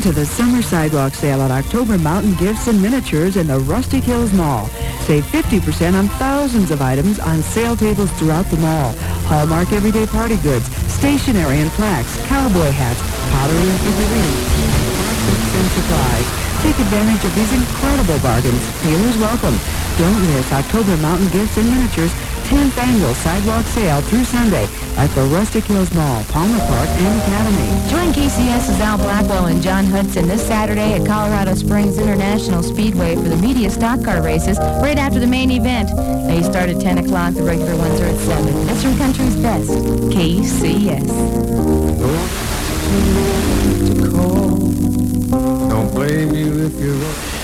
to the summer sidewalk sale at October Mountain Gifts and Miniatures in the Rustic Hills Mall. Save 50% on thousands of items on sale tables throughout the mall. Hallmark everyday party goods, stationery and plaques, cowboy hats, pottery and figurines, and supplies. Take advantage of these incredible bargains. Dealers welcome. Don't miss October Mountain Gifts and Miniatures 10th Annual Sidewalk Sale through Sunday at the Rustic Hills Mall, Palmer Park, and Academy. Join KCS's Al Blackwell and John Hudson this Saturday at Colorado Springs International Speedway for the media stock car races right after the main event. They start at 10 o'clock. The regular ones are at 7. Western Country's best, KCS. Don't blame you if you're wrong.